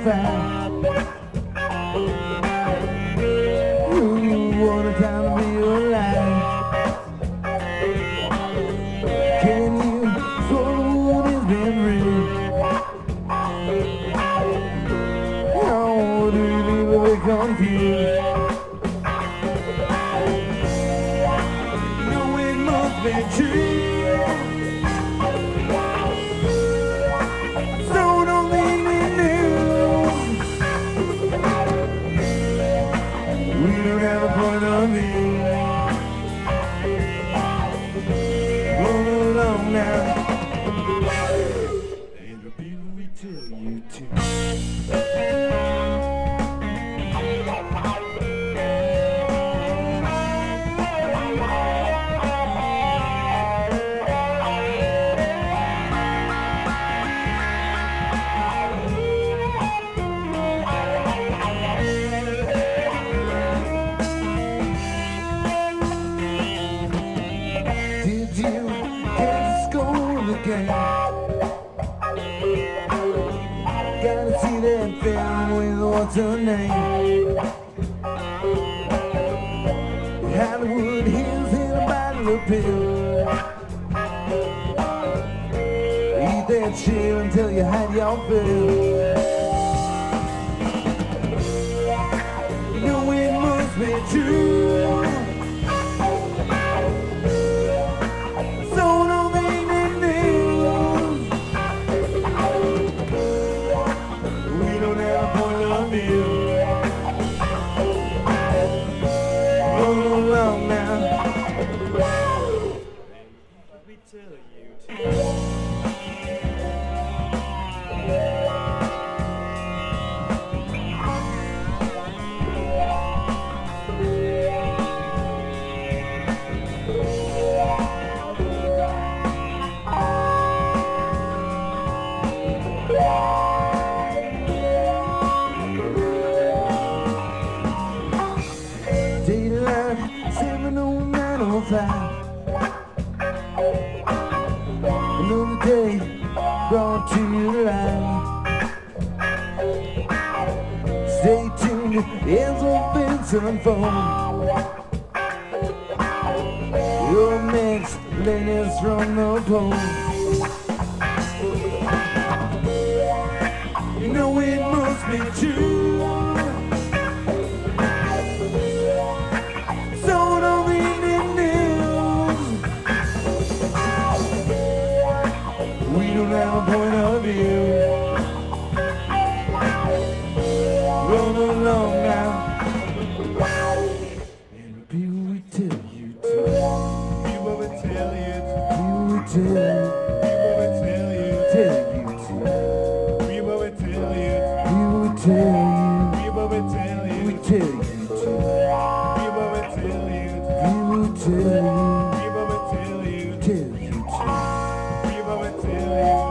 905. You want a time to be alive. Can you swallow what has been real? How do you leave it confused? No, it must be true. So don't leave me new. We don't have a point of view. Roll along now. And the people we tell you to. Did you get to school again? Gotta see that film with what's her name? Hollywood Hills in a bottle of pills. Eat that shit until you had your fill. You know it must be true. Daylight 70905. Another day brought to you live. Stay tuned as events unfold. Your next latest from the pole. You know it must be true. So don't leave me news. We don't have a point of view. Roll along now. And the people we tell you to. People will tell you to. People we tell you. People will tell you to. Tell you to. People will tell you to. People we tell you. People will tell you. We tell you to. People will tell you to. People we tell you. People will tell you to. Tell you to. People will tell you.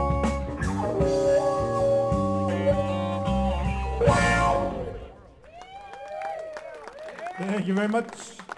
Thank you very much.